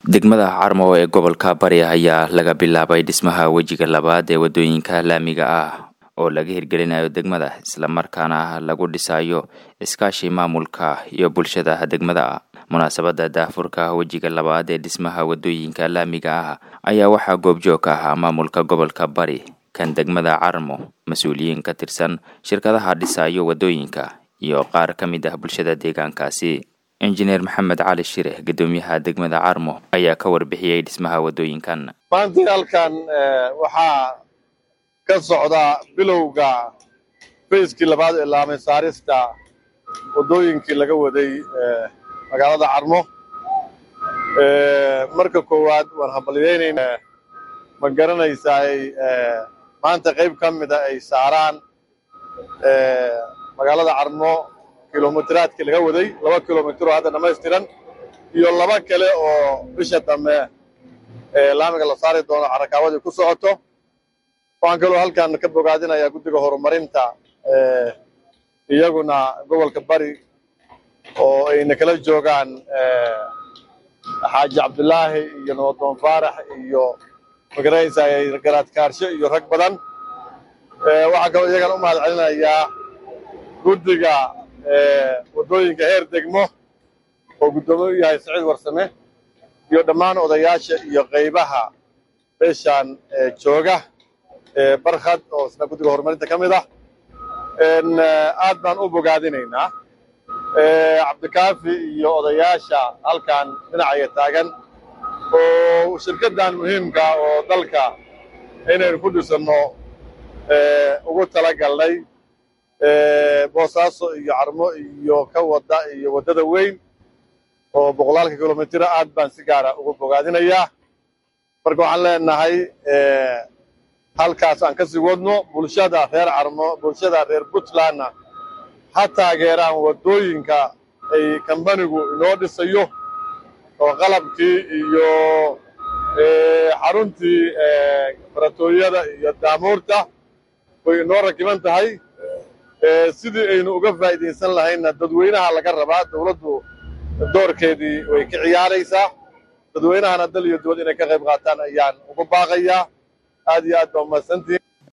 degmada Carmo ee gobolka Bari ayaa laga bilaabay dhismaha wajiga labaad ee wadooyinka laamiga ah oo laga hirgelinayo degmada isla markaana lagu dhisayo iskaashi maamulka iyo bulshada degmada. Munaasabada daafurka wajiga labaad ee dhismaha wadooyinka laamiga ah ayaa waxaa goobjoog ka ah maamulka gobolka Bari kan degmada Carmo, mas'uuliyiin ka tirsan shirkadaha dhisayo wadooyinka iyo qaar ka mid ah bulshada deegaankaasi. Engineer Maxamed Cali Shire, gudoomiyaha degmada Carmo, ayaa ka warbixiyay dhismaha wadooyinkan. maanta halkan waxaa ka socda bilowga feeskii labaad ee laamay saarista wadooyinkii laga waday magaalada Carmo. marka koowaad waan hambalyeynayna ma garanaysaa maanta qayb ka mid ah ay saaraan magaalada Carmo kilomitiraadkii laga waday 2 kilomitir oo hadda dhammaystiran iyo 2 kale oo bisha dambe laamiga la saari doono xarakaadii ku socoto. waxaan kaloo halkan ka bogaadinayaa guddiga horumarinta iyaguna gobolka Bari oo ay kala joogaan Xaaji Cabdullaahi iyo Noodon Faarax iyo magaraysaa garaad kaarshe iyo rag badan. waxaan kaloo iyagana u mahadcelinayaa guddiga wadooyinka heer degmo oo gudoomiye yahay Saciid Warsame iyo dhammaan odayaasha iyo qaybaha beeshan jooga barkhad oo isna guddiga horumarinta ka mid ah. aad baan u bogaadinaynaa Cabdikaafi iyo odayaasha halkan dhinacaya taagan oo shirkadan muhiimka oo dalka inaynu ku dhisano ugu talagalnay Boosaaso iyo Carmo iyo ka wada iyo wadada weyn oo 100 kilomitir aad baan si gaar ah ugu bogaadinayaa. marka waxaan leenahay halkaas aan ka sii wadno bulshada reer Carmo, bulshada reer Puntland ha taageeraan wadooyinka ay kambanigu inoo dhisayo oo qalabkii iyo xaruntii baratooyada iyo daamuurta way inoo rakiban tahay. sidii aynu uga faa'iideysan lahayna dadweynaha laga rabaa. dawladdu doorkeedii way ka ciyaaraysaa, dadweynahana dal iyo dibad inay ka qayb qaataan ayaan ugu baaqayaa. aad iyo aad baa umahadsantihiin.